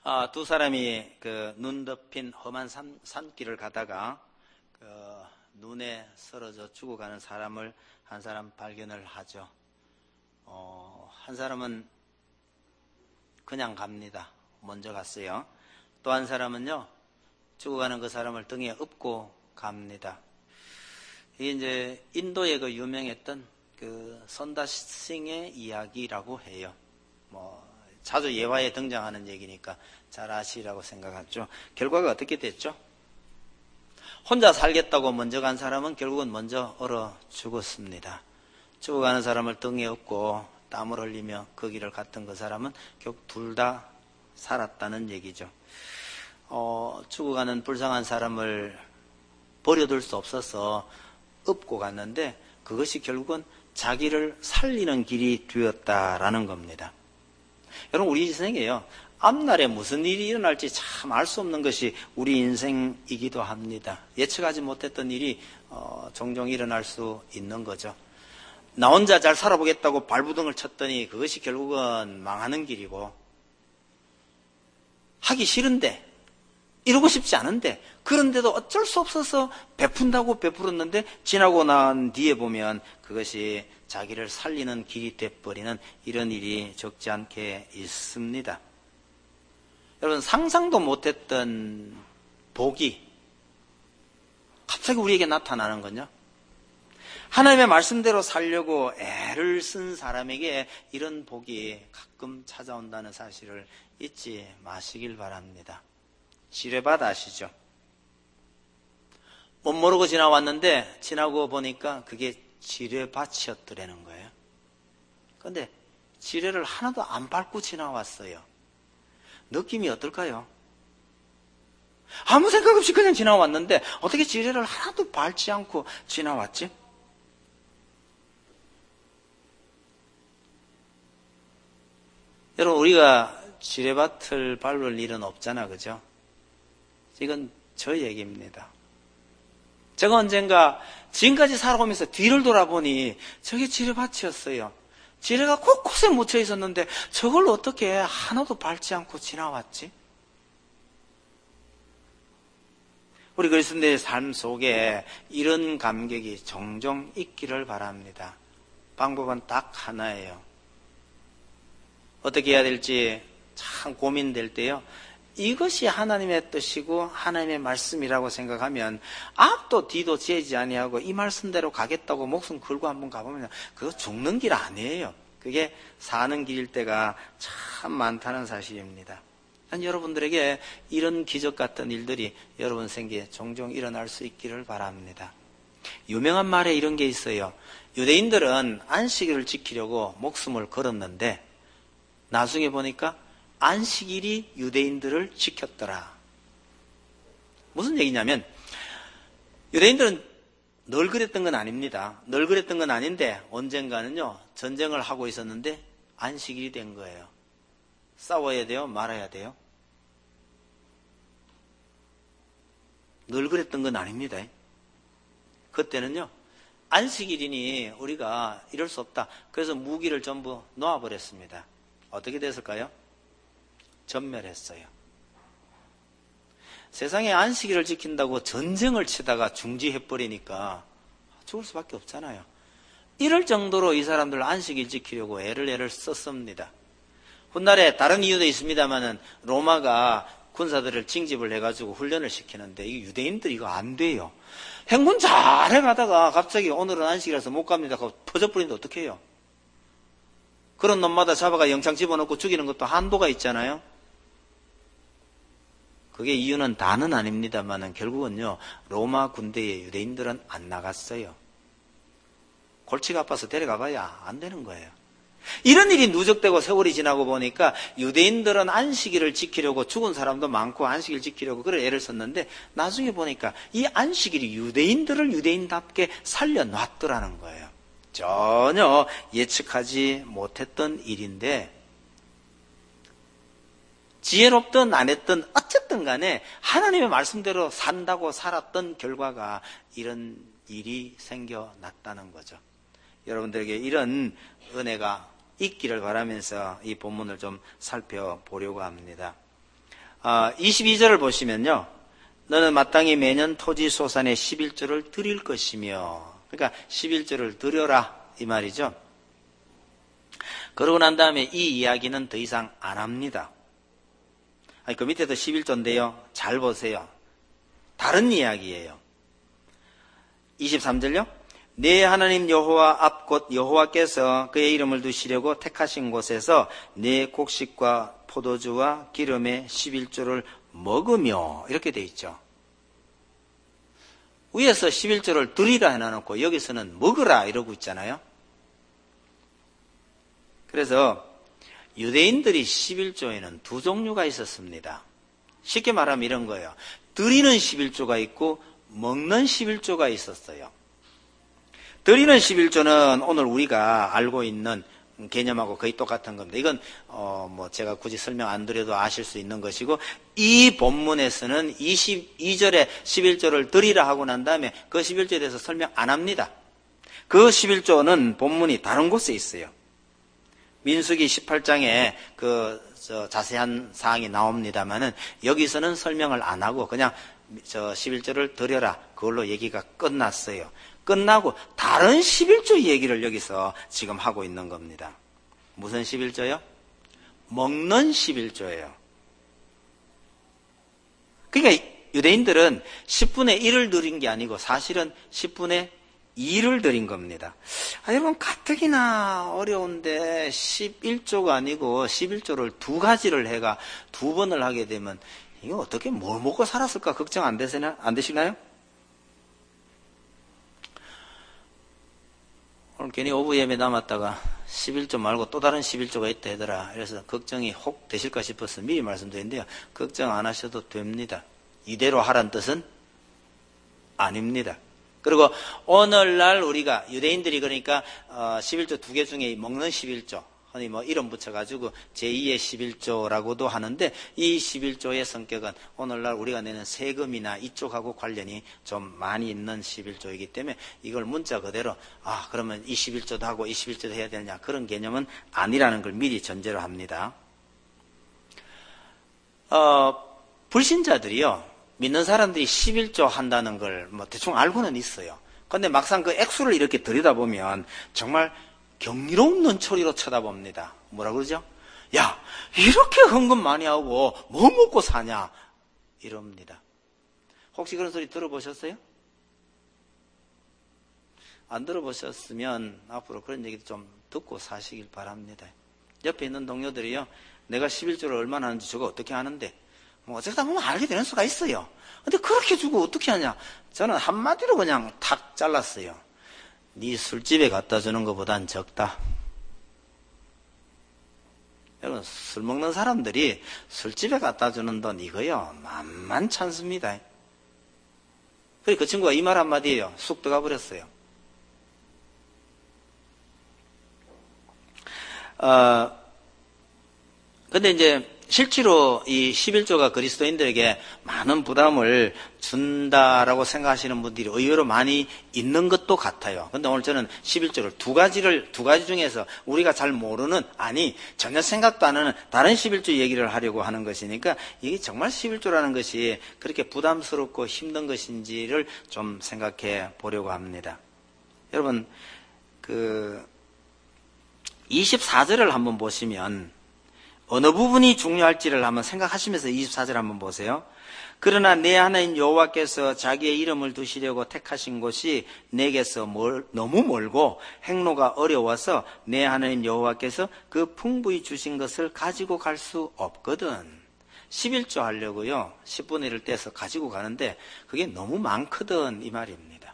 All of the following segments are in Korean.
두 사람이 눈 덮인 험한 산길을 가다가 눈에 쓰러져 죽어가는 사람을 한 사람 발견을 하죠. 한 사람은 그냥 갑니다. 먼저 갔어요. 또 한 사람은요, 죽어가는 그 사람을 등에 업고 갑니다. 이게 이제 인도의 유명했던 선다싱의 이야기라고 해요. 자주 예화에 등장하는 얘기니까 잘 아시라고 생각하죠. 결과가 어떻게 됐죠? 혼자 살겠다고 먼저 간 사람은 결국은 먼저 얼어 죽었습니다. 죽어가는 사람을 등에 업고 땀을 흘리며 그 길을 갔던 그 사람은 결국 둘 다 살았다는 얘기죠. 죽어가는 불쌍한 사람을 버려둘 수 없어서 업고 갔는데 그것이 결국은 자기를 살리는 길이 되었다라는 겁니다. 여러분, 우리 인생에요, 앞날에 무슨 일이 일어날지 참 알 수 없는 것이 우리 인생이기도 합니다. 예측하지 못했던 일이 종종 일어날 수 있는 거죠. 나 혼자 잘 살아보겠다고 발부둥을 쳤더니 그것이 결국은 망하는 길이고, 하기 싫은데, 이러고 싶지 않은데, 그런데도 어쩔 수 없어서 베푼다고 베풀었는데 지나고 난 뒤에 보면 그것이 자기를 살리는 길이 돼버리는 이런 일이 적지 않게 있습니다. 여러분, 상상도 못했던 복이 갑자기 우리에게 나타나는 건요, 하나님의 말씀대로 살려고 애를 쓴 사람에게 이런 복이 가끔 찾아온다는 사실을 잊지 마시길 바랍니다. 지뢰밭 아시죠? 못 모르고 지나왔는데 지나고 보니까 그게 지뢰밭이었더라는 거예요. 그런데 지뢰를 하나도 안 밟고 지나왔어요. 느낌이 어떨까요? 아무 생각 없이 그냥 지나왔는데 어떻게 지뢰를 하나도 밟지 않고 지나왔지? 여러분, 우리가 지뢰밭을 밟을 일은 없잖아, 그죠? 이건 저 얘기입니다. 제가 언젠가 지금까지 살아오면서 뒤를 돌아보니 저게 지뢰밭이었어요. 지뢰가 곳곳에 묻혀 있었는데 저걸 어떻게 하나도 밟지 않고 지나왔지? 우리 그리스도인의 삶 속에 이런 감격이 종종 있기를 바랍니다. 방법은 딱 하나예요. 어떻게 해야 될지 참 고민될 때요, 이것이 하나님의 뜻이고 하나님의 말씀이라고 생각하면 앞도 뒤도 재지 아니하고 이 말씀대로 가겠다고 목숨 걸고 한번 가보면 그거 죽는 길 아니에요. 그게 사는 길일 때가 참 많다는 사실입니다. 여러분들에게 이런 기적 같은 일들이 여러분 생기에 종종 일어날 수 있기를 바랍니다. 유명한 말에 이런 게 있어요. 유대인들은 안식일을 지키려고 목숨을 걸었는데 나중에 보니까 안식일이 유대인들을 지켰더라. 무슨 얘기냐면, 유대인들은 늘 그랬던 건 아닙니다. 늘 그랬던 건 아닌데 언젠가는요, 전쟁을 하고 있었는데 안식일이 된 거예요. 싸워야 돼요? 말아야 돼요? 늘 그랬던 건 아닙니다. 그때는요, 안식일이니 우리가 이럴 수 없다. 그래서 무기를 전부 놓아버렸습니다. 어떻게 됐을까요? 전멸했어요. 세상에 안식일을 지킨다고 전쟁을 치다가 중지해버리니까 죽을 수밖에 없잖아요. 이럴 정도로 이 사람들 안식일 지키려고 애를 썼습니다. 훗날에 다른 이유도 있습니다만은 로마가 군사들을 징집을 해가지고 훈련을 시키는데 이 유대인들이 이거 안 돼요. 행군 잘 해가다가 갑자기 오늘은 안식이라서 못 갑니다 하고 퍼져버리는데 어떻게 해요? 그런 놈마다 잡아가 영창 집어넣고 죽이는 것도 한도가 있잖아요. 그게 이유는 다는 아닙니다만은 결국은요, 로마 군대에 유대인들은 안 나갔어요. 골치가 아파서 데려가봐야 안 되는 거예요. 이런 일이 누적되고 세월이 지나고 보니까 유대인들은 안식일을 지키려고 죽은 사람도 많고 안식일 지키려고 그런 애를 썼는데 나중에 보니까 이 안식일이 유대인들을 유대인답게 살려놨더라는 거예요. 전혀 예측하지 못했던 일인데 지혜롭든 안 했든 어쨌든 간에 하나님의 말씀대로 산다고 살았던 결과가 이런 일이 생겨났다는 거죠. 여러분들에게 이런 은혜가 있기를 바라면서 이 본문을 좀 살펴보려고 합니다. 22절을 보시면요. 너는 마땅히 매년 토지 소산의 11조를 드릴 것이며, 그러니까 11조를 드려라 이 말이죠. 그러고 난 다음에 이 이야기는 더 이상 안 합니다. 그 밑에도 11조인데요. 잘 보세요. 다른 이야기예요. 23절요. 내 하나님 여호와 앞 곧 여호와께서 그의 이름을 두시려고 택하신 곳에서 내 곡식과 포도주와 기름의 11조를 먹으며, 이렇게 돼 있죠. 위에서 11조를 드리라 해놔놓고 여기서는 먹으라 이러고 있잖아요. 그래서 유대인들이 11조에는 두 종류가 있었습니다. 쉽게 말하면 이런 거예요. 드리는 11조가 있고 먹는 11조가 있었어요. 드리는 11조는 오늘 우리가 알고 있는 개념하고 거의 똑같은 겁니다. 이건 제가 굳이 설명 안 드려도 아실 수 있는 것이고, 이 본문에서는 22절에 11조를 드리라 하고 난 다음에 그 11조에 대해서 설명 안 합니다. 그 11조는 본문이 다른 곳에 있어요. 민수기 18장에 자세한 사항이 나옵니다만은 여기서는 설명을 안 하고 그냥 11조를 드려라, 그걸로 얘기가 끝났어요. 끝나고 다른 11조 얘기를 여기서 지금 하고 있는 겁니다. 무슨 11조요? 먹는 11조예요. 그러니까 유대인들은 10분의 1을 드린 게 아니고 사실은 10분의 2를 드린 겁니다. 여러분, 가뜩이나 어려운데 11조가 아니고 11조를 두 가지를 해가 두 번을 하게 되면 이거 어떻게 뭘 먹고 살았을까 걱정 안 되시나요? 오늘 괜히 오후 예배 남았다가 11조 말고 또 다른 11조가 있다 하더라. 그래서 걱정이 혹 되실까 싶어서 미리 말씀드렸는데요. 걱정 안 하셔도 됩니다. 이대로 하란 뜻은 아닙니다. 그리고 오늘날 우리가 유대인들이 그러니까 11조 두 개 중에 먹는 11조, 흔히 이름 붙여가지고 제2의 11조라고도 하는데, 이 11조의 성격은 오늘날 우리가 내는 세금이나 이쪽하고 관련이 좀 많이 있는 11조이기 때문에 이걸 문자 그대로 그러면 이 11조도 하고 이 11조도 해야 되느냐, 그런 개념은 아니라는 걸 미리 전제로 합니다. 불신자들이요, 믿는 사람들이 11조 한다는 걸 대충 알고는 있어요. 그런데 막상 그 액수를 이렇게 들여다보면 정말 경이로운 눈초리로 쳐다봅니다. 뭐라 그러죠? 야, 이렇게 헌금 많이 하고 뭐 먹고 사냐? 이럽니다. 혹시 그런 소리 들어보셨어요? 안 들어보셨으면 앞으로 그런 얘기도 좀 듣고 사시길 바랍니다. 옆에 있는 동료들이요, 내가 11조를 얼마나 하는지 저거 어떻게 하는데 어쩌다 보면 알게 되는 수가 있어요. 근데 그렇게 주고 어떻게 하냐? 저는 한마디로 그냥 탁 잘랐어요. 네 술집에 갖다 주는 것보단 적다. 여러분, 술 먹는 사람들이 술집에 갖다 주는 돈 이거요 만만치 않습니다. 그리고 그 친구가 이 말 한마디에요 쑥 들어가 버렸어요. 근데 이제 실제로 이 11조가 그리스도인들에게 많은 부담을 준다라고 생각하시는 분들이 의외로 많이 있는 것도 같아요. 근데 오늘 저는 11조를 두 가지 중에서 우리가 잘 모르는, 전혀 생각도 안 하는 다른 11조 얘기를 하려고 하는 것이니까 이게 정말 11조라는 것이 그렇게 부담스럽고 힘든 것인지를 좀 생각해 보려고 합니다. 여러분, 24절을 한번 보시면 어느 부분이 중요할지를 한번 생각하시면서 24절 한번 보세요. 그러나 내 하나님 여호와께서 자기의 이름을 두시려고 택하신 곳이 내게서 너무 멀고 행로가 어려워서 내 하나님 여호와께서 그 풍부히 주신 것을 가지고 갈 수 없거든. 11조 하려고요 10분의 1을 떼서 가지고 가는데 그게 너무 많거든, 이 말입니다.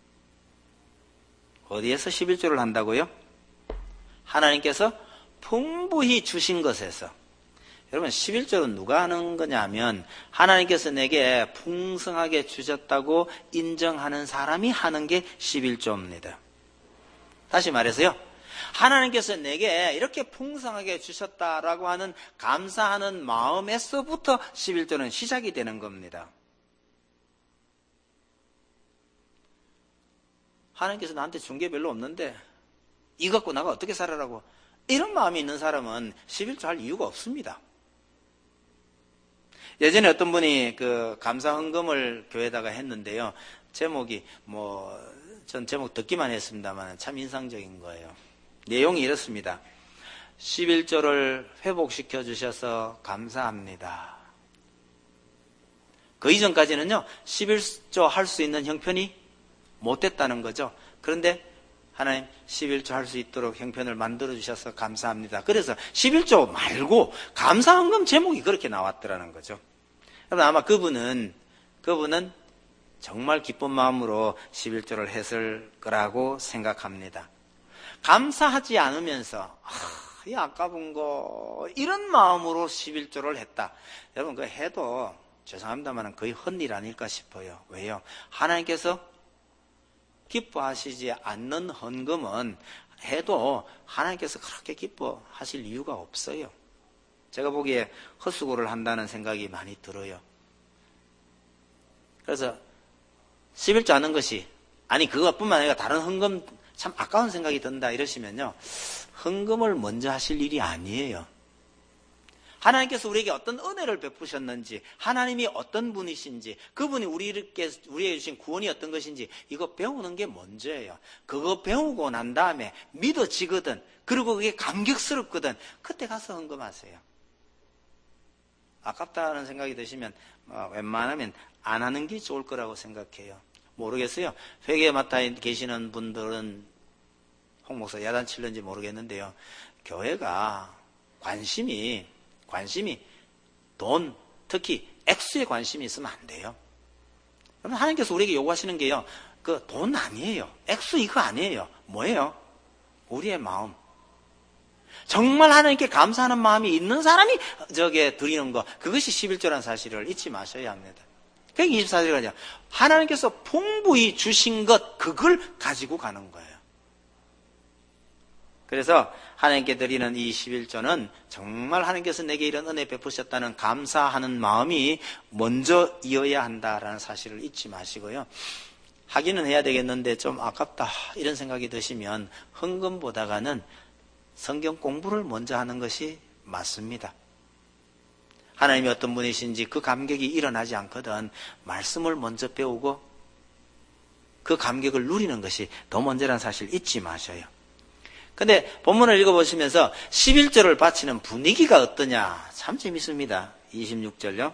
어디에서 11조를 한다고요? 하나님께서 풍부히 주신 것에서. 여러분, 11조는 누가 하는 거냐면 하나님께서 내게 풍성하게 주셨다고 인정하는 사람이 하는 게 11조입니다. 다시 말해서요, 하나님께서 내게 이렇게 풍성하게 주셨다라고 하는 감사하는 마음에서부터 11조는 시작이 되는 겁니다. 하나님께서 나한테 준 게 별로 없는데 이거 갖고 나가 어떻게 살아라고, 이런 마음이 있는 사람은 11조 할 이유가 없습니다. 예전에 어떤 분이 그 감사 헌금을 교회에다가 했는데요. 제목이 전 제목 듣기만 했습니다만 참 인상적인 거예요. 내용이 이렇습니다. 11조를 회복시켜 주셔서 감사합니다. 그 이전까지는요, 11조 할 수 있는 형편이 못 됐다는 거죠. 그런데 하나님 11조 할 수 있도록 형편을 만들어 주셔서 감사합니다. 그래서 11조 말고 감사헌금 제목이 그렇게 나왔더라는 거죠. 그럼 아마 그분은 정말 기쁜 마음으로 11조를 했을 거라고 생각합니다. 감사하지 않으면서 이 아까운 거 이런 마음으로 11조를 했다. 여러분 그거 해도 죄송합니다만 거의 헛일 아닐까 싶어요. 왜요? 하나님께서 기뻐하시지 않는 헌금은 해도 하나님께서 그렇게 기뻐하실 이유가 없어요. 제가 보기에 헛수고를 한다는 생각이 많이 들어요. 그래서 11조 하는 것이 그것뿐만 아니라 다른 헌금 참 아까운 생각이 든다 이러시면요, 헌금을 먼저 하실 일이 아니에요. 하나님께서 우리에게 어떤 은혜를 베푸셨는지, 하나님이 어떤 분이신지, 그분이 우리에게 주신 구원이 어떤 것인지 이거 배우는 게 먼저예요. 그거 배우고 난 다음에 믿어지거든, 그리고 그게 감격스럽거든, 그때 가서 헌금하세요. 아깝다는 생각이 드시면 웬만하면 안 하는 게 좋을 거라고 생각해요. 모르겠어요. 회계에 맡아 계시는 분들은 홍 목사 야단치는지 모르겠는데요, 교회가 관심이 돈, 특히 액수에 관심이 있으면 안 돼요. 그러면 하나님께서 우리에게 요구하시는 게요, 그 돈 아니에요. 액수 이거 아니에요. 뭐예요? 우리의 마음. 정말 하나님께 감사하는 마음이 있는 사람이 드리는 거, 그것이 11조라는 사실을 잊지 마셔야 합니다. 그러니까 24절에 하나님께서 풍부히 주신 것, 그걸 가지고 가는 거예요. 그래서 하나님께 드리는 이 11조는 정말 하나님께서 내게 이런 은혜 베푸셨다는 감사하는 마음이 먼저 이어야 한다라는 사실을 잊지 마시고요. 하기는 해야 되겠는데 좀 아깝다 이런 생각이 드시면 헌금보다가는 성경 공부를 먼저 하는 것이 맞습니다. 하나님이 어떤 분이신지 그 감격이 일어나지 않거든 말씀을 먼저 배우고 그 감격을 누리는 것이 더 먼저라는 사실 잊지 마셔요. 근데 본문을 읽어보시면서 11조를 바치는 분위기가 어떠냐, 참 재밌습니다. 26절요.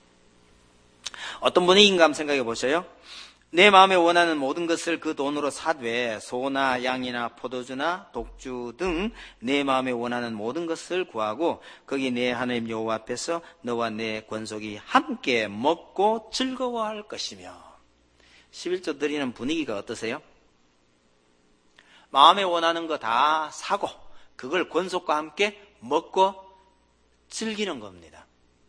어떤 분위기인가 한번 생각해 보셔요. 내 마음에 원하는 모든 것을 그 돈으로 사되 소나 양이나 포도주나 독주 등 내 마음에 원하는 모든 것을 구하고 거기 내 하나님 여호와 앞에서 너와 내 권속이 함께 먹고 즐거워할 것이며. 11조 드리는 분위기가 어떠세요? 마음에 원하는 거 다 사고 그걸 권속과 함께 먹고 즐기는 겁니다.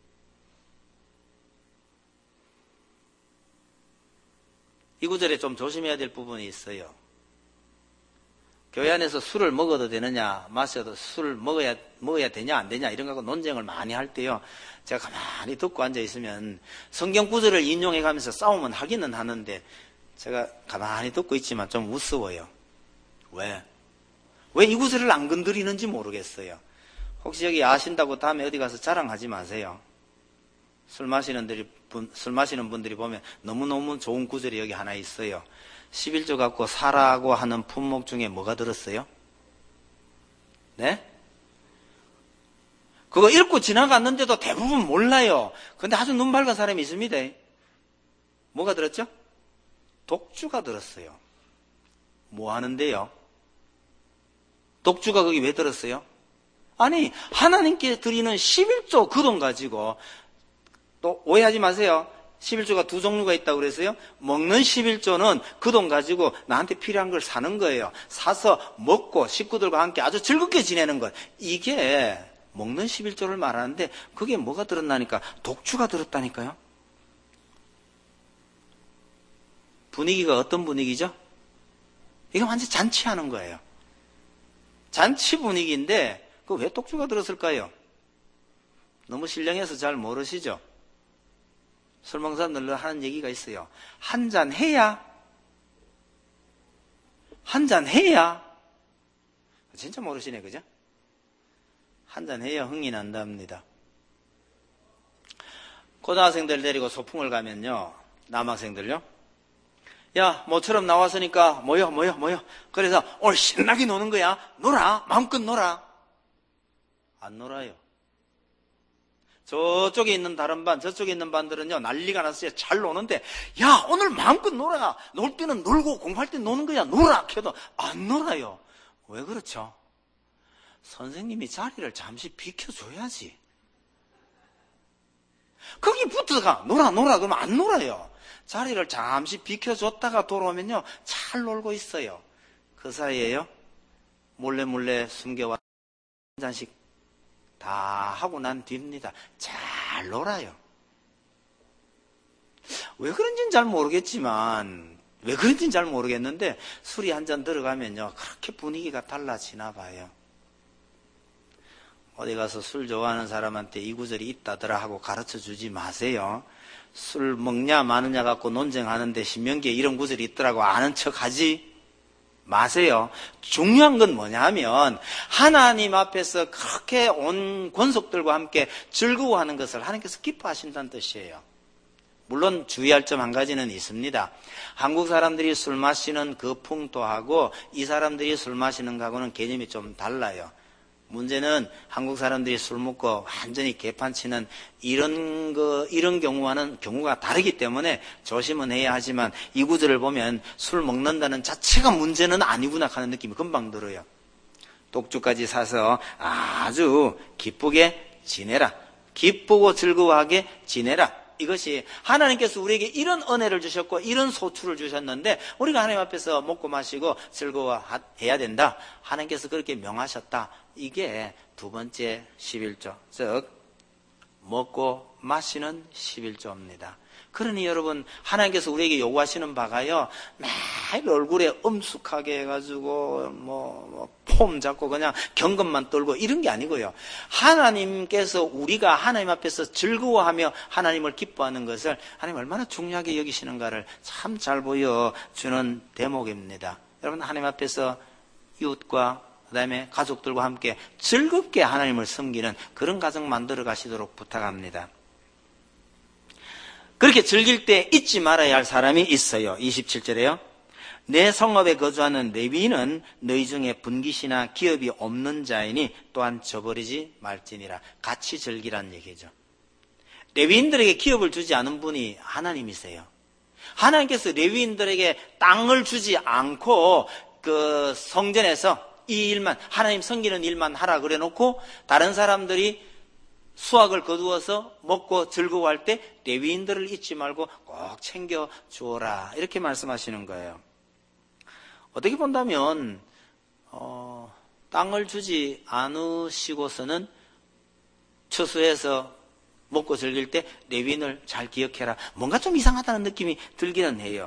이 구절에 좀 조심해야 될 부분이 있어요. 교회 안에서 술을 먹어도 되느냐, 마셔도 술을 먹어야 되냐 안 되냐 이런 거 논쟁을 많이 할 때요, 제가 가만히 듣고 앉아 있으면 성경 구절을 인용해 가면서 싸움은 하기는 하는데 제가 가만히 듣고 있지만 좀 우스워요. 왜 이 구절을 안 건드리는지 모르겠어요. 혹시 여기 아신다고 다음에 어디 가서 자랑하지 마세요. 술 마시는 분들이 보면 너무너무 좋은 구절이 여기 하나 있어요. 11조 갖고 사라고 하는 품목 중에 뭐가 들었어요? 네? 그거 읽고 지나갔는데도 대부분 몰라요. 근데 아주 눈 밝은 사람이 있습니다. 뭐가 들었죠? 독주가 들었어요. 뭐 하는데요? 독주가 거기 왜 들었어요? 아니, 하나님께 드리는 11조 그 돈 가지고, 또 오해하지 마세요. 11조가 두 종류가 있다고 그랬어요. 먹는 11조는 그 돈 가지고 나한테 필요한 걸 사는 거예요. 사서 먹고 식구들과 함께 아주 즐겁게 지내는 것. 이게 먹는 11조를 말하는데 그게 뭐가 들었나니까? 독주가 들었다니까요. 분위기가 어떤 분위기죠? 이게 완전 잔치하는 거예요. 잔치 분위기인데 그 왜 독주가 들었을까요? 너무 신령해서 잘 모르시죠? 술 먹는 사람들 하는 얘기가 있어요. 한 잔 해야 진짜 모르시네, 그죠? 한 잔 해야 흥이 난답니다. 고등학생들 데리고 소풍을 가면요, 남학생들요, 야, 모처럼 나왔으니까 모여. 그래서 오늘 신나게 노는 거야. 놀아. 마음껏 놀아. 안 놀아요. 저쪽에 있는 다른 반, 저쪽에 있는 반들은요, 난리가 났어요. 잘 노는데, 야, 오늘 마음껏 놀아. 놀 때는 놀고, 공부할 때 노는 거야. 놀아. 켜도 안 놀아요. 왜 그렇죠? 선생님이 자리를 잠시 비켜줘야지. 거기 붙어가 놀아. 그러면 안 놀아요. 자리를 잠시 비켜줬다가 돌아오면요, 잘 놀고 있어요. 그 사이에요, 몰래 숨겨와 한 잔씩 다 하고 난 뒤입니다. 잘 놀아요. 왜 그런지는 잘 모르겠는데 술이 한 잔 들어가면요, 그렇게 분위기가 달라지나 봐요. 어디 가서 술 좋아하는 사람한테 이 구절이 있다더라 하고 가르쳐 주지 마세요. 술 먹냐 마느냐 갖고 논쟁하는데 신명기에 이런 구절이 있더라고 아는 척 하지 마세요. 중요한 건 뭐냐 하면 하나님 앞에서 그렇게 온 권속들과 함께 즐거워하는 것을 하나님께서 기뻐하신다는 뜻이에요. 물론 주의할 점 한 가지는 있습니다. 한국 사람들이 술 마시는 그 풍토하고 이 사람들이 술 마시는 거하고는 개념이 좀 달라요. 문제는 한국 사람들이 술 먹고 완전히 개판치는 이런 경우와는 경우가 다르기 때문에 조심은 해야 하지만 이 구절을 보면 술 먹는다는 자체가 문제는 아니구나 하는 느낌이 금방 들어요. 독주까지 사서 아주 기쁘게 지내라. 기쁘고 즐거워하게 지내라. 이것이 하나님께서 우리에게 이런 은혜를 주셨고 이런 소출을 주셨는데 우리가 하나님 앞에서 먹고 마시고 즐거워해야 된다. 하나님께서 그렇게 명하셨다. 이게 두 번째 11조, 즉 먹고 마시는 11조입니다. 그러니 여러분, 하나님께서 우리에게 요구하시는 바가요, 매일 얼굴에 엄숙하게 해가지고 폼 잡고 그냥 경건만 떨고 이런 게 아니고요. 하나님께서 우리가 하나님 앞에서 즐거워하며 하나님을 기뻐하는 것을 하나님 얼마나 중요하게 여기시는가를 참 잘 보여주는 대목입니다. 여러분, 하나님 앞에서 이웃과 그다음에 가족들과 함께 즐겁게 하나님을 섬기는 그런 가정 만들어 가시도록 부탁합니다. 그렇게 즐길 때 잊지 말아야 할 사람이 있어요. 27절에요. 내 성읍에 거주하는 레위인은 너희 중에 분깃이나 기업이 없는 자이니 또한 저버리지 말지니라. 같이 즐기란 얘기죠. 레위인들에게 기업을 주지 않은 분이 하나님이세요. 하나님께서 레위인들에게 땅을 주지 않고 그 성전에서 이 일만, 하나님 섬기는 일만 하라 그래 놓고 다른 사람들이 수확을 거두어서 먹고 즐거워할 때 레위인들을 잊지 말고 꼭 챙겨 주어라. 이렇게 말씀하시는 거예요. 어떻게 본다면 땅을 주지 않으시고서는 처수해서 먹고 즐길 때 레위인을 잘 기억해라. 뭔가 좀 이상하다는 느낌이 들기는 해요.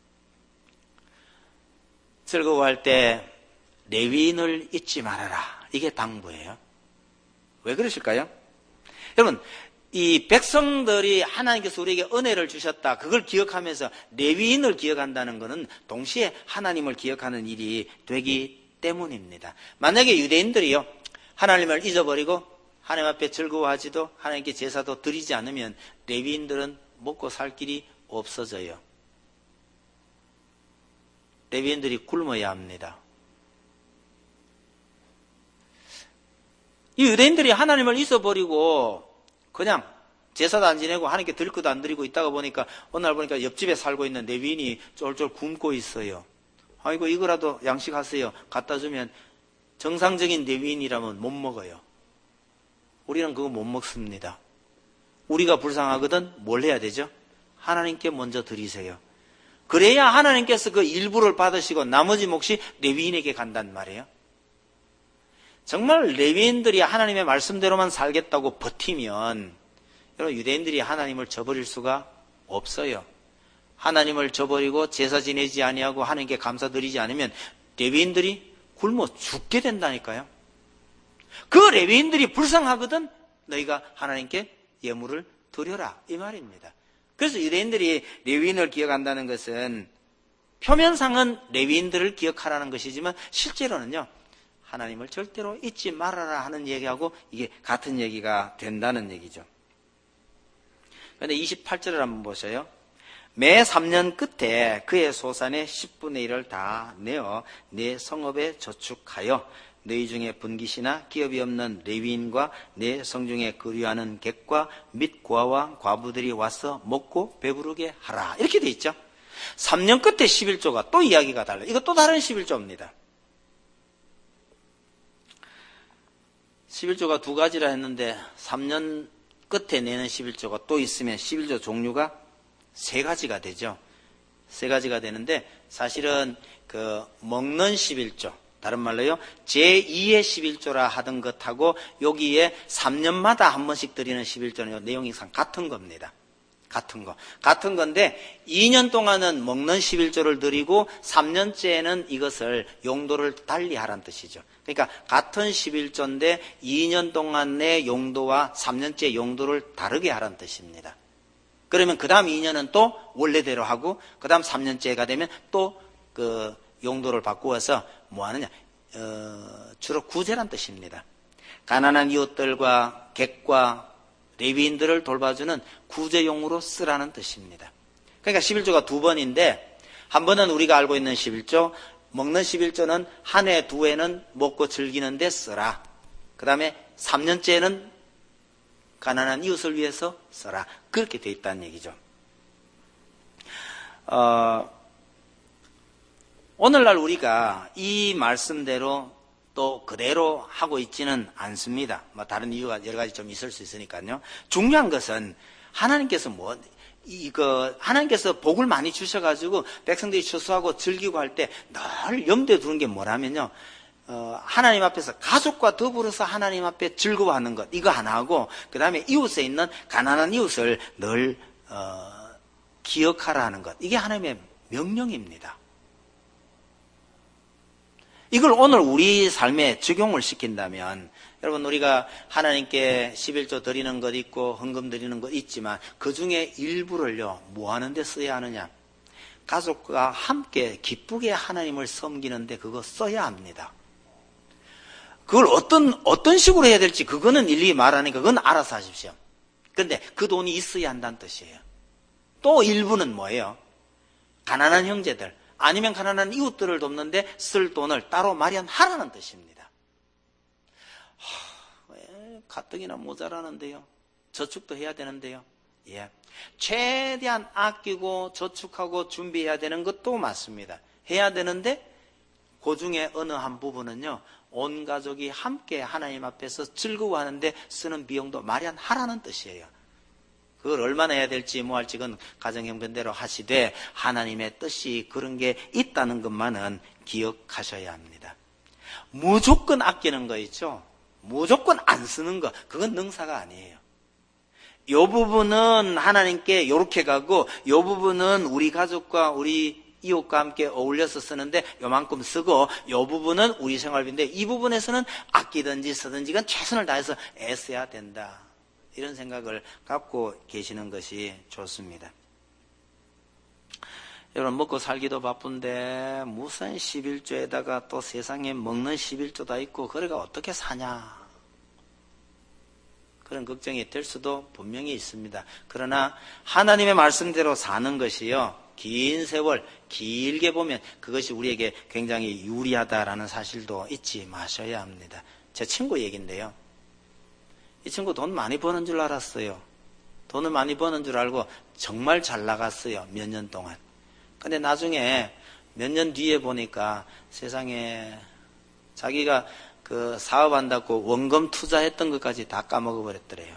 즐거워할 때 레위인을 잊지 말아라. 이게 당부예요. 왜 그러실까요? 여러분, 이 백성들이 하나님께서 우리에게 은혜를 주셨다. 그걸 기억하면서 레위인을 기억한다는 것은 동시에 하나님을 기억하는 일이 되기 때문입니다. 만약에 유대인들이요, 하나님을 잊어버리고 하나님 앞에 즐거워하지도 하나님께 제사도 드리지 않으면 레위인들은 먹고 살 길이 없어져요. 레위인들이 굶어야 합니다. 이 유대인들이 하나님을 잊어버리고 그냥 제사도 안 지내고 하나님께 드릴 것도 안 드리고 있다가 보니까 어느 날 보니까 옆집에 살고 있는 레위인이 쫄쫄 굶고 있어요. 아이고 이거라도 양식하세요. 갖다 주면 정상적인 레위인이라면 못 먹어요. 우리는 그거 못 먹습니다. 우리가 불쌍하거든 뭘 해야 되죠? 하나님께 먼저 드리세요. 그래야 하나님께서 그 일부를 받으시고 나머지 몫이 레위인에게 간단 말이에요. 정말 레위인들이 하나님의 말씀대로만 살겠다고 버티면 여러분 유대인들이 하나님을 저버릴 수가 없어요. 하나님을 저버리고 제사 지내지 아니하고 하나님께 감사드리지 않으면 레위인들이 굶어 죽게 된다니까요. 그 레위인들이 불쌍하거든 너희가 하나님께 예물을 드려라 이 말입니다. 그래서 유대인들이 레위인을 기억한다는 것은 표면상은 레위인들을 기억하라는 것이지만 실제로는요 하나님을 절대로 잊지 말아라 하는 얘기하고 이게 같은 얘기가 된다는 얘기죠. 그런데 28절을 한번 보세요. 매 3년 끝에 그의 소산의 10분의 1을 다 내어 내 성읍에 저축하여 너희 중에 분깃이나 기업이 없는 레위인과 내 성중에 거류하는 객과 및 고아와 과부들이 와서 먹고 배부르게 하라. 이렇게 돼 있죠. 3년 끝에 11조가 또 이야기가 달라요. 이거 또 다른 11조입니다. 11조가 두 가지라 했는데 3년 끝에 내는 11조가 또 있으면 11조 종류가 세 가지가 되죠. 세 가지가 되는데 사실은 그 먹는 11조, 다른 말로요 제2의 11조라 하던 것하고 여기에 3년마다 한 번씩 드리는 11조는 내용상 같은 겁니다. 같은 건데 2년 동안은 먹는 11조를 드리고 3년째에는 이것을 용도를 달리 하라는 뜻이죠. 그러니까 같은 11조인데 2년 동안의 용도와 3년째 용도를 다르게 하라는 뜻입니다. 그러면 그 다음 2년은 또 원래대로 하고 그 다음 3년째가 되면 또 그 용도를 바꾸어서 뭐 하느냐 주로 구제란 뜻입니다. 가난한 이웃들과 객과 레위인들을 돌봐주는 구제용으로 쓰라는 뜻입니다. 그러니까 11조가 두 번인데 한 번은 우리가 알고 있는 11조, 먹는 11조는 한 해, 두 해는 먹고 즐기는 데 쓰라. 그 다음에 3년째는 가난한 이웃을 위해서 써라. 그렇게 돼 있다는 얘기죠. 오늘날 우리가 이 말씀대로 또 그대로 하고 있지는 않습니다. 뭐 다른 이유가 여러 가지 좀 있을 수 있으니까요. 중요한 것은 하나님께서 하나님께서 복을 많이 주셔가지고 백성들이 추수하고 즐기고 할 때 늘 염두에 두는 게 뭐라면요. 하나님 앞에서 가족과 더불어서 하나님 앞에 즐거워하는 것, 이거 하나 하고, 그 다음에 이웃에 있는 가난한 이웃을 늘, 기억하라 하는 것. 이게 하나님의 명령입니다. 이걸 오늘 우리 삶에 적용을 시킨다면, 여러분, 우리가 하나님께 11조 드리는 것 있고, 헌금 드리는 것 있지만, 그 중에 일부를요, 뭐 하는 데 써야 하느냐? 가족과 함께 기쁘게 하나님을 섬기는데 그거 써야 합니다. 그걸 어떤 식으로 해야 될지 그거는 일일이 말하니까 그건 알아서 하십시오. 그런데 그 돈이 있어야 한다는 뜻이에요. 또 일부는 뭐예요? 가난한 형제들 아니면 가난한 이웃들을 돕는데 쓸 돈을 따로 마련하라는 뜻입니다. 왜 가뜩이나 모자라는데요. 저축도 해야 되는데요. 예, 최대한 아끼고 저축하고 준비해야 되는 것도 맞습니다. 해야 되는데 그 중에 어느 한 부분은요, 온 가족이 함께 하나님 앞에서 즐거워하는데 쓰는 비용도 마련하라는 뜻이에요. 그걸 얼마나 해야 될지 뭐 할지 그건 가정 형편대로 하시되 하나님의 뜻이 그런 게 있다는 것만은 기억하셔야 합니다. 무조건 아끼는 거 있죠. 무조건 안 쓰는 거, 그건 능사가 아니에요. 요 부분은 하나님께 요렇게 가고 요 부분은 우리 가족과 우리 이웃과 함께 어울려서 쓰는데 요만큼 쓰고 요 부분은 우리 생활비인데 이 부분에서는 아끼든지 쓰든지 건 최선을 다해서 애써야 된다. 이런 생각을 갖고 계시는 것이 좋습니다. 여러분, 먹고 살기도 바쁜데 무슨 11조에다가 또 세상에 먹는 11조다 있고 그래가 어떻게 사냐, 그런 걱정이 될 수도 분명히 있습니다. 그러나 하나님의 말씀대로 사는 것이요, 긴 세월 길게 보면 그것이 우리에게 굉장히 유리하다라는 사실도 잊지 마셔야 합니다. 제 친구 얘기인데요, 이 친구 돈 많이 버는 줄 알았어요. 돈을 많이 버는 줄 알고 정말 잘 나갔어요, 몇 년 동안. 근데 나중에 몇 년 뒤에 보니까 세상에 자기가 그 사업한다고 원금 투자했던 것까지 다 까먹어버렸더래요.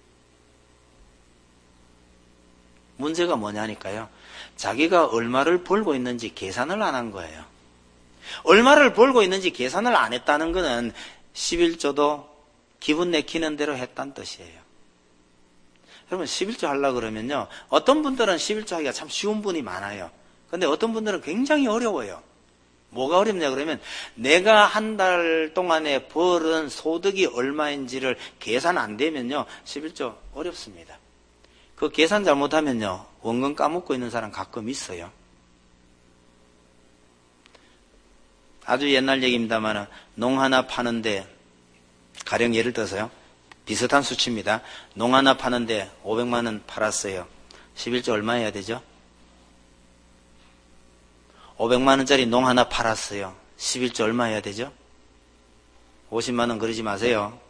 문제가 뭐냐니까요, 자기가 얼마를 벌고 있는지 계산을 안 한 거예요. 얼마를 벌고 있는지 계산을 안 했다는 것은 11조도 기분 내키는 대로 했다는 뜻이에요. 여러분, 11조 하려고 그러면요, 어떤 분들은 11조 하기가 참 쉬운 분이 많아요. 근데 어떤 분들은 굉장히 어려워요. 뭐가 어렵냐 그러면 내가 한 달 동안에 벌은 소득이 얼마인지를 계산 안 되면요, 11조 어렵습니다. 그 계산 잘못하면요, 원금 까먹고 있는 사람 가끔 있어요. 아주 옛날 얘기입니다만 농 하나 파는데 가령 예를 들어서요, 비슷한 수치입니다. 농 하나 파는데 500만 원 팔았어요. 11조 얼마 해야 되죠? 500만 원짜리 농 하나 팔았어요. 11조 얼마 해야 되죠? 50만 원 그러지 마세요.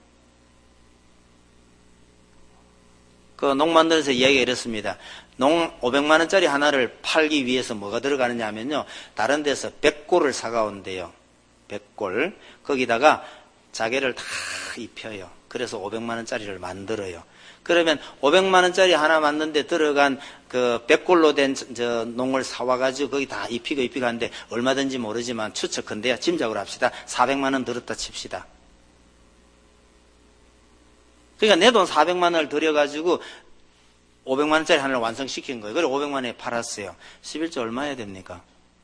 그 농 만들어서 이야기가 이렇습니다. 농 500만 원짜리 하나를 팔기 위해서 뭐가 들어가느냐 하면요. 다른 데서 100골을 사가온대요. 100골. 거기다가 자개를 다 입혀요. 그래서 500만 원짜리를 만들어요. 그러면 500만 원짜리 하나 만드는데 들어간 그 100골로 된 저 농을 사와가지고 거기 다 입히고 하는데 얼마든지 모르지만 추측컨대요. 짐작으로 합시다. 400만 원 들었다 칩시다. 그러니까 내 돈 400만 원을 들여가지고 500만 원짜리 하나를 완성시킨 거예요. 그리고 500만 원에 팔았어요. 11조 얼마 해야 됩니까?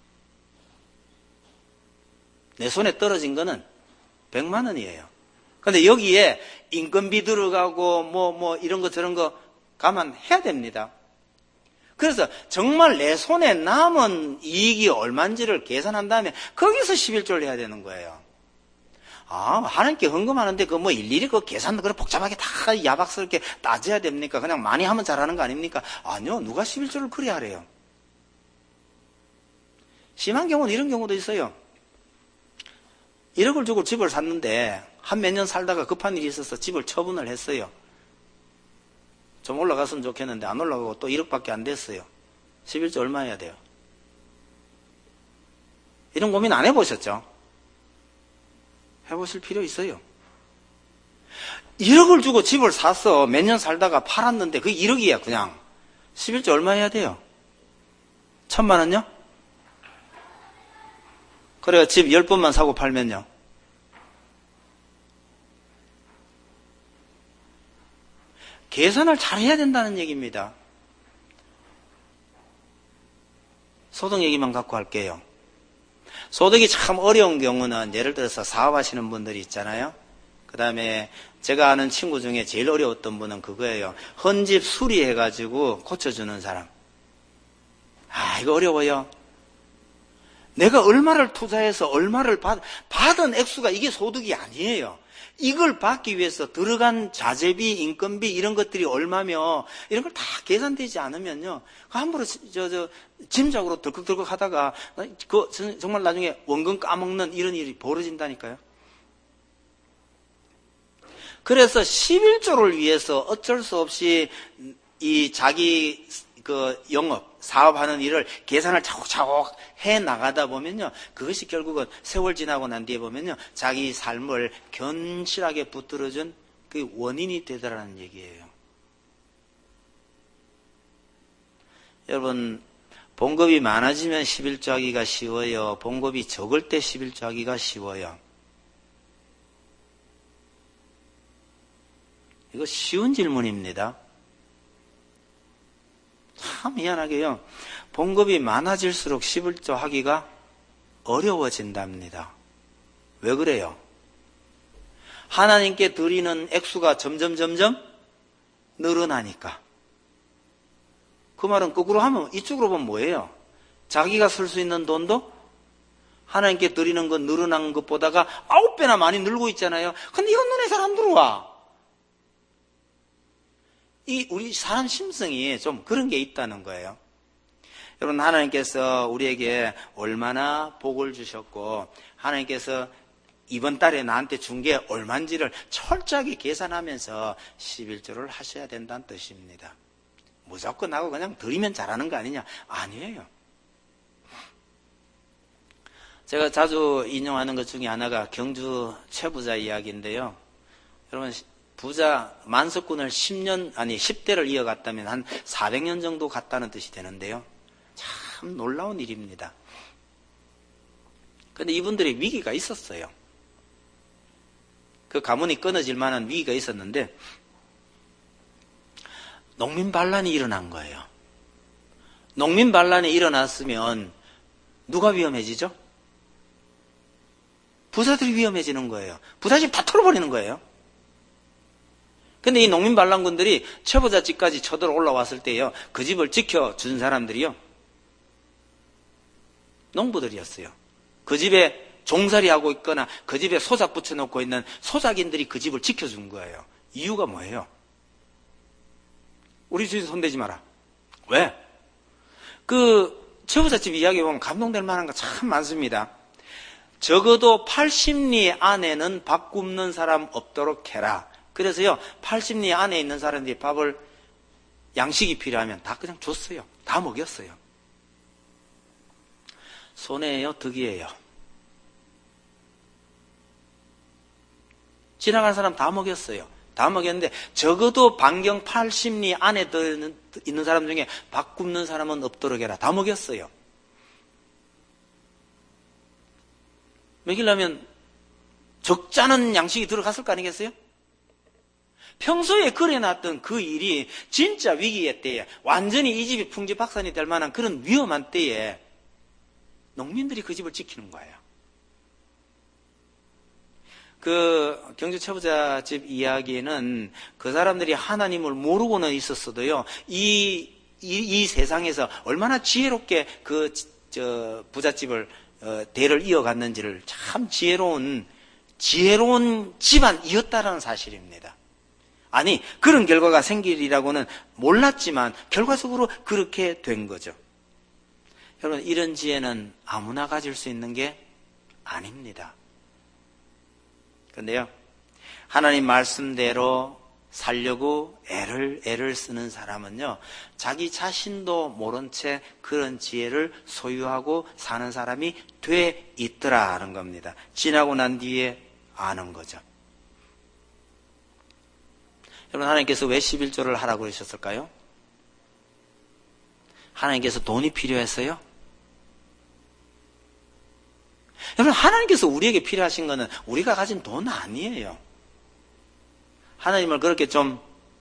내 손에 떨어진 거는 100만 원이에요. 근데 여기에 인건비 들어가고 이런 거 저런 거 감안해야 됩니다. 그래서 정말 내 손에 남은 이익이 얼마인지를 계산한 다음에 거기서 11조를 해야 되는 거예요. 하나님께 헌금하는데 일일이 계산 복잡하게 다 야박스럽게 따져야 됩니까? 그냥 많이 하면 잘하는 거 아닙니까? 아니요. 누가 11조를 그리 하래요. 심한 경우는 이런 경우도 있어요. 1억을 주고 집을 샀는데 한 몇 년 살다가 급한 일이 있어서 집을 처분을 했어요. 좀 올라갔으면 좋겠는데 안 올라가고 또 1억밖에 안 됐어요. 11조 얼마 해야 돼요? 이런 고민 안 해보셨죠? 해보실 필요 있어요. 1억을 주고 집을 사서 몇 년 살다가 팔았는데 그게 1억이야 그냥. 11조 얼마 해야 돼요? 1000만 원요? 그래요. 집 10번만 사고 팔면요. 계산을 잘 해야 된다는 얘기입니다. 소득 얘기만 갖고 할게요. 소득이 참 어려운 경우는 예를 들어서 사업하시는 분들이 있잖아요. 그 다음에 제가 아는 친구 중에 제일 어려웠던 분은 그거예요. 헌집 수리해가지고 고쳐주는 사람. 이거 어려워요. 내가 얼마를 투자해서 얼마를 받은 액수가 이게 소득이 아니에요. 이걸 받기 위해서 들어간 자재비, 인건비 이런 것들이 얼마며 이런 걸 다 계산되지 않으면요. 함부로 짐작으로 덜컥덜컥 하다가 정말 나중에 원금 까먹는 이런 일이 벌어진다니까요. 그래서 11조를 위해서 어쩔 수 없이 이 자기 영업, 사업하는 일을 계산을 차곡차곡 해 나가다 보면요. 그것이 결국은 세월 지나고 난 뒤에 보면요. 자기 삶을 견실하게 붙들어준 그 원인이 되더라는 얘기예요. 여러분, 봉급이 많아지면 11조 하기가 쉬워요. 봉급이 적을 때 11조 하기가 쉬워요. 이거 쉬운 질문입니다. 참 미안하게요. 봉급이 많아질수록 11조 하기가 어려워진답니다. 왜 그래요? 하나님께 드리는 액수가 점점 늘어나니까. 그 말은 거꾸로 하면 이쪽으로 보면 뭐예요? 자기가 쓸 수 있는 돈도 하나님께 드리는 건 늘어난 것보다가 9배나 많이 늘고 있잖아요. 근데 이건 눈에 잘 안 들어와. 우리 사람 심성이 좀 그런 게 있다는 거예요. 여러분, 하나님께서 우리에게 얼마나 복을 주셨고 하나님께서 이번 달에 나한테 준 게 얼마인지를 철저하게 계산하면서 11조를 하셔야 된다는 뜻입니다. 무조건 하고 그냥 드리면 잘하는 거 아니냐? 아니에요. 제가 자주 인용하는 것 중에 하나가 경주 최부자 이야기인데요. 여러분, 부자 만석군을 10대를 이어갔다면 한 400년 정도 갔다는 뜻이 되는데요. 참 놀라운 일입니다. 그런데 이분들의 위기가 있었어요. 그 가문이 끊어질 만한 위기가 있었는데 농민 반란이 일어난 거예요. 농민 반란이 일어났으면 누가 위험해지죠? 부자들이 위험해지는 거예요. 부자집 다 털어버리는 거예요. 근데 이 농민 반란군들이 최부자 집까지 쳐들어 올라왔을 때요, 그 집을 지켜준 사람들이요, 농부들이었어요. 그 집에 종살이 하고 있거나 그 집에 소작 붙여놓고 있는 소작인들이 그 집을 지켜준 거예요. 이유가 뭐예요? 우리 주인 손대지 마라. 왜? 최부잣집 이야기 보면 감동될 만한 거 참 많습니다. 적어도 80리 안에는 밥 굽는 사람 없도록 해라. 그래서요, 80리 안에 있는 사람들이 밥을, 양식이 필요하면 다 그냥 줬어요. 다 먹였어요. 손해예요, 득이에요? 지나가는 사람 다 먹였어요. 다 먹였는데 적어도 반경 80리 안에 있는 사람 중에 밥 굽는 사람은 없도록 해라. 다 먹였어요. 먹이려면 적잖은 양식이 들어갔을 거 아니겠어요? 평소에 그래놨던 그 일이 진짜 위기의 때에, 완전히 이 집이 풍지박산이 될 만한 그런 위험한 때에 농민들이 그 집을 지키는 거예요. 경주 최부잣집 이야기는 그 사람들이 하나님을 모르고는 있었어도요, 이 세상에서 얼마나 지혜롭게 부잣집을, 대를 이어갔는지를 참 지혜로운 집안이었다라는 사실입니다. 아니, 그런 결과가 생기리라고는 몰랐지만, 결과적으로 그렇게 된 거죠. 여러분, 이런 지혜는 아무나 가질 수 있는 게 아닙니다. 그런데요, 하나님 말씀대로 살려고 애를 쓰는 사람은요, 자기 자신도 모른 채 그런 지혜를 소유하고 사는 사람이 돼 있더라는 겁니다. 지나고 난 뒤에 아는 거죠. 여러분, 하나님께서 왜 11조를 하라고 그러셨을까요? 하나님께서 돈이 필요했어요? 여러분, 하나님께서 우리에게 필요하신 것은 우리가 가진 돈 아니에요. 하나님을 그렇게 좀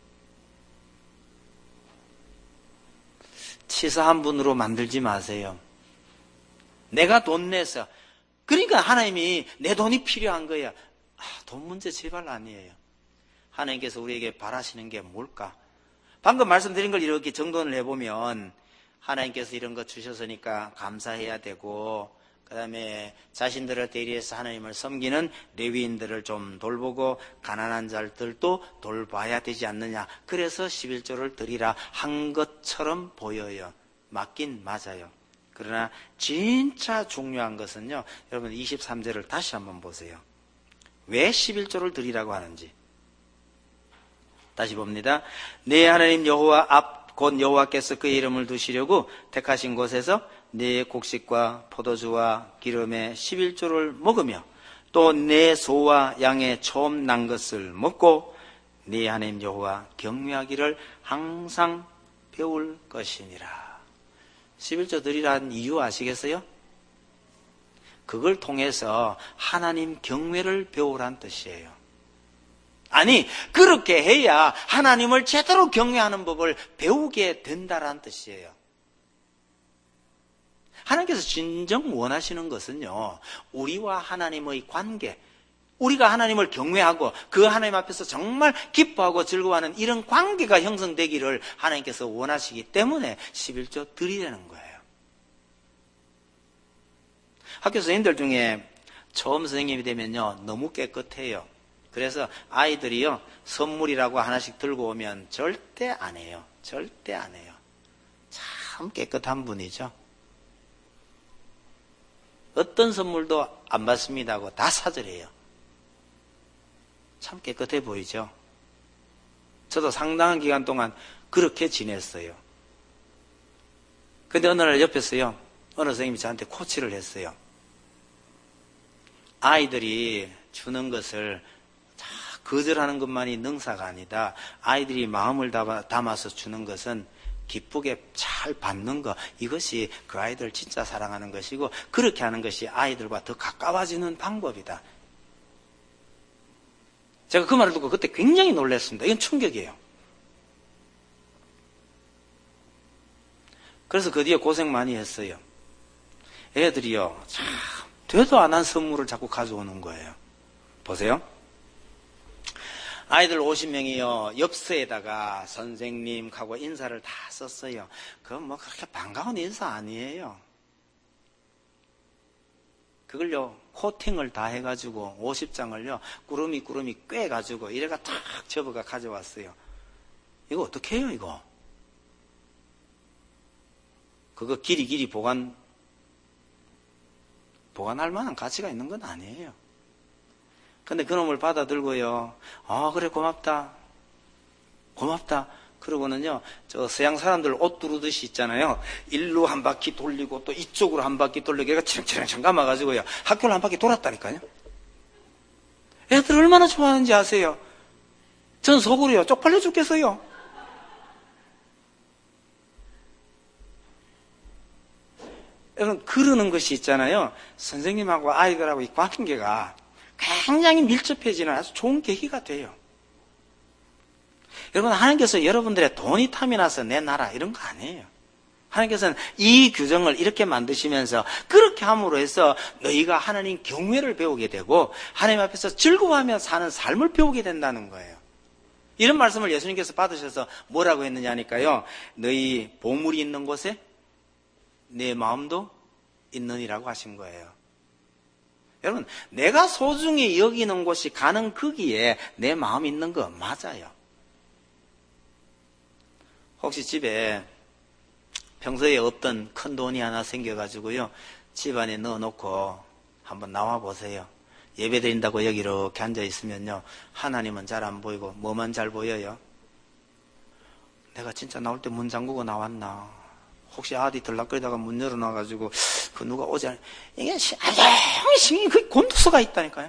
치사한 분으로 만들지 마세요. 내가 돈 내서, 그러니까 하나님이 내 돈이 필요한 거야. 돈 문제 제발 아니에요. 하나님께서 우리에게 바라시는 게 뭘까? 방금 말씀드린 걸 이렇게 정돈을 해보면, 하나님께서 이런 거 주셨으니까 감사해야 되고, 그 다음에 자신들을 대리해서 하나님을 섬기는 레위인들을 좀 돌보고 가난한 자들도 돌봐야 되지 않느냐. 그래서 11조를 드리라 한 것처럼 보여요. 맞긴 맞아요. 그러나 진짜 중요한 것은요, 여러분 23절을 다시 한번 보세요. 왜 11조를 드리라고 하는지 다시 봅니다. 내 하나님 여호와 앞 곧 여호와께서 그의 이름을 두시려고 택하신 곳에서 내 곡식과 포도주와 기름의 11조를 먹으며 또 내 소와 양의 처음 난 것을 먹고 네 하나님 여호와 경외하기를 항상 배울 것이니라. 11조 드리라는 이유 아시겠어요? 그걸 통해서 하나님 경외를 배우란 뜻이에요. 아니, 그렇게 해야 하나님을 제대로 경외하는 법을 배우게 된다는 뜻이에요. 하나님께서 진정 원하시는 것은요, 우리와 하나님의 관계, 우리가 하나님을 경외하고 그 하나님 앞에서 정말 기뻐하고 즐거워하는 이런 관계가 형성되기를 하나님께서 원하시기 때문에 11조 드리라는 거예요. 학교 선생님들 중에 처음 선생님이 되면요, 너무 깨끗해요. 그래서 아이들이요, 선물이라고 하나씩 들고 오면 절대 안 해요. 절대 안 해요. 참 깨끗한 분이죠. 어떤 선물도 안 받습니다 하고 다 사절해요. 참 깨끗해 보이죠. 저도 상당한 기간 동안 그렇게 지냈어요. 근데 어느 날 옆에서요, 어느 선생님이 저한테 코치를 했어요. 아이들이 주는 것을 거절하는 것만이 능사가 아니다. 아이들이 마음을 담아서 주는 것은 기쁘게 잘 받는 것, 이것이 그 아이들 진짜 사랑하는 것이고, 그렇게 하는 것이 아이들과 더 가까워지는 방법이다. 제가 그 말을 듣고 그때 굉장히 놀랐습니다. 이건 충격이에요. 그래서 그 뒤에 고생 많이 했어요. 애들이요, 참 되도 안 한 선물을 자꾸 가져오는 거예요. 보세요. 아이들 50명이요, 엽서에다가 선생님 하고 인사를 다 썼어요. 그건 뭐 그렇게 반가운 인사 아니에요. 그걸요 코팅을 다 해가지고 50장을요 꾸러미 꿰가지고 이래가 탁 접어가 가져왔어요. 이거 어떻게 해요 이거? 그거 길이 보관할 만한 가치가 있는 건 아니에요. 근데 그놈을 받아들고요. 아 그래 고맙다. 그러고는요 저 서양 사람들 옷 두르듯이 있잖아요. 일로 한 바퀴 돌리고 또 이쪽으로 한 바퀴 돌리고 얘가 치렁치렁 감아가지고요 학교를 한 바퀴 돌았다니까요. 애들 얼마나 좋아하는지 아세요? 전 속으로요 쪽팔려 죽겠어요. 여러분 그러는 것이 있잖아요. 선생님하고 아이들하고 이 관계가 굉장히 밀접해지는 아주 좋은 계기가 돼요. 여러분 하나님께서 여러분들의 돈이 탐이 나서 내놔라 이런 거 아니에요. 하나님께서는 이 규정을 이렇게 만드시면서 그렇게 함으로 해서 너희가 하나님 경외를 배우게 되고 하나님 앞에서 즐거워하며 사는 삶을 배우게 된다는 거예요. 이런 말씀을 예수님께서 받으셔서 뭐라고 했느냐 하니까요. 너희 보물이 있는 곳에 내 마음도 있느니라고 하신 거예요. 여러분 내가 소중히 여기는 곳이 가는 거기에 내 마음이 있는 거 맞아요. 혹시 집에 평소에 없던 큰 돈이 하나 생겨가지고요 집안에 넣어놓고 한번 나와 보세요. 예배 드린다고 여기 이렇게 앉아있으면요 하나님은 잘 안 보이고 뭐만 잘 보여요? 내가 진짜 나올 때 문 잠그고 나왔나? 혹시 아들이 들락거리다가 문 열어놔가지고 그 누가 오지 않아? 이게 신경이 거의 곤두서가 있다니까요.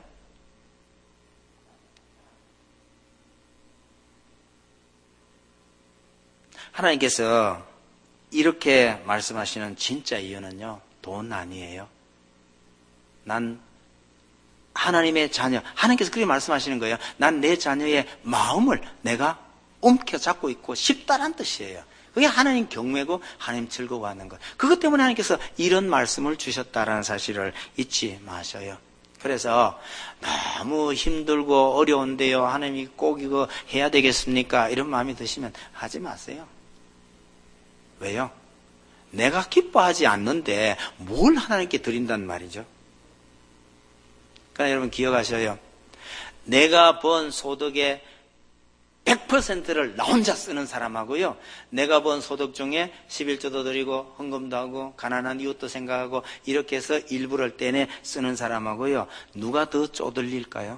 하나님께서 이렇게 말씀하시는 진짜 이유는요 돈 아니에요. 난 하나님의 자녀, 하나님께서 그렇게 말씀하시는 거예요. 난 내 자녀의 마음을 내가 움켜잡고 있고 싶다란 뜻이에요. 그게 하나님 경외고 하나님 즐거워하는 것. 그것 때문에 하나님께서 이런 말씀을 주셨다라는 사실을 잊지 마셔요. 그래서 너무 힘들고 어려운데요 하나님이 꼭 이거 해야 되겠습니까? 이런 마음이 드시면 하지 마세요. 왜요? 내가 기뻐하지 않는데 뭘 하나님께 드린단 말이죠. 그러니까 여러분 기억하셔요. 내가 번 소득의 100%를 나 혼자 쓰는 사람하고요 내가 번 소득 중에 11조도 드리고 헌금도 하고 가난한 이웃도 생각하고 이렇게 해서 일부를 떼내 쓰는 사람하고요 누가 더 쪼들릴까요?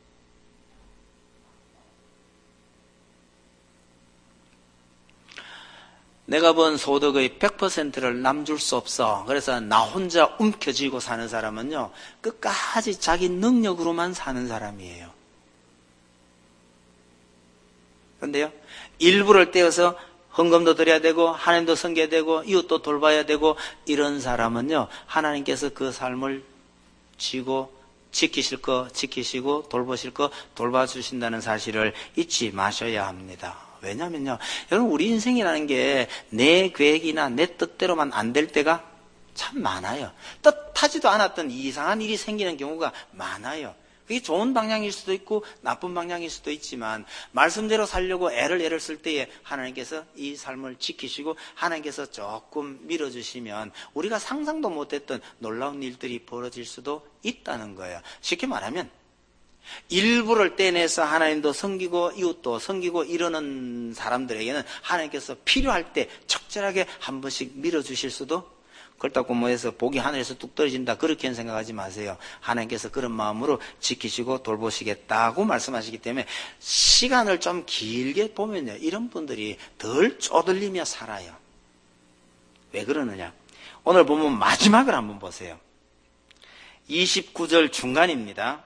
내가 번 소득의 100%를 남 줄 수 없어. 그래서 나 혼자 움켜쥐고 사는 사람은요 끝까지 자기 능력으로만 사는 사람이에요. 그런데요 일부를 떼어서 헌금도 드려야 되고 하나님도 섬겨야 되고 이웃도 돌봐야 되고 이런 사람은요 하나님께서 그 삶을 지키실 거 지키시고 돌보실 거 돌봐주신다는 사실을 잊지 마셔야 합니다. 왜냐면요 여러분 우리 인생이라는 게 내 계획이나 내 뜻대로만 안 될 때가 참 많아요. 뜻하지도 않았던 이상한 일이 생기는 경우가 많아요. 그게 좋은 방향일 수도 있고 나쁜 방향일 수도 있지만 말씀대로 살려고 애를 쓸 때에 하나님께서 이 삶을 지키시고 하나님께서 조금 밀어주시면 우리가 상상도 못했던 놀라운 일들이 벌어질 수도 있다는 거예요. 쉽게 말하면 일부를 떼내서 하나님도 섬기고 이웃도 섬기고 이러는 사람들에게는 하나님께서 필요할 때 적절하게 한 번씩 밀어주실 수도 그렇다고 뭐 해서 복이 하늘에서 뚝 떨어진다 그렇게는 생각하지 마세요. 하나님께서 그런 마음으로 지키시고 돌보시겠다고 말씀하시기 때문에 시간을 좀 길게 보면요 이런 분들이 덜 쪼들리며 살아요. 왜 그러느냐? 오늘 보면 마지막을 한번 보세요. 29절 중간입니다.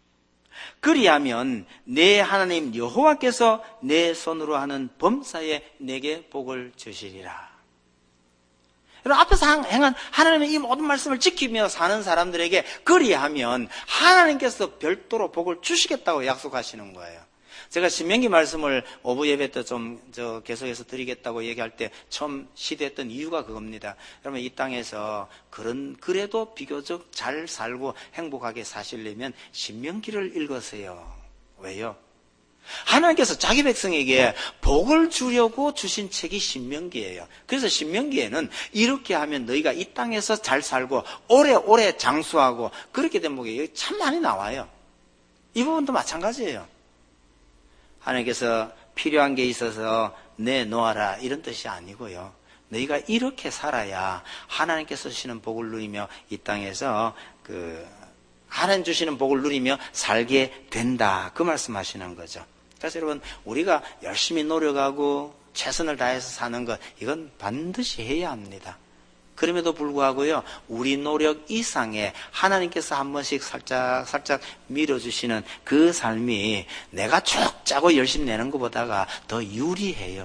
그리하면 내 하나님 여호와께서 내 손으로 하는 범사에 내게 복을 주시리라. 여러분 앞에서 행한 하나님의 이 모든 말씀을 지키며 사는 사람들에게 그리하면 하나님께서 별도로 복을 주시겠다고 약속하시는 거예요. 제가 신명기 말씀을 오후 예배 때 좀 계속해서 드리겠다고 얘기할 때 처음 시도했던 이유가 그겁니다. 여러분 이 땅에서 그래도 비교적 잘 살고 행복하게 사시려면 신명기를 읽으세요. 왜요? 하나님께서 자기 백성에게 복을 주려고 주신 책이 신명기예요. 그래서 신명기에는 이렇게 하면 너희가 이 땅에서 잘 살고 오래오래 장수하고 그렇게 된 복이 참 많이 나와요. 이 부분도 마찬가지예요. 하나님께서 필요한 게 있어서 내놓아라 이런 뜻이 아니고요. 너희가 이렇게 살아야 하나님께서 주시는 복을 누리며 이 땅에서 하나님 주시는 복을 누리며 살게 된다. 그 말씀하시는 거죠. 그래서 여러분, 우리가 열심히 노력하고 최선을 다해서 사는 것, 이건 반드시 해야 합니다. 그럼에도 불구하고요, 우리 노력 이상의 하나님께서 한 번씩 살짝 밀어주시는 그 삶이 내가 쭉 짜고 열심히 내는 것보다가 더 유리해요.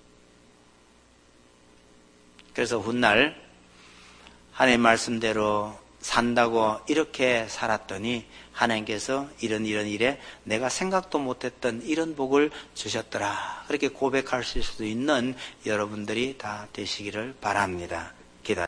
그래서 훗날 하나님의 말씀대로 산다고 이렇게 살았더니 하나님께서 이런 일에 내가 생각도 못했던 이런 복을 주셨더라. 그렇게 고백하실 수 있는 여러분들이 다 되시기를 바랍니다.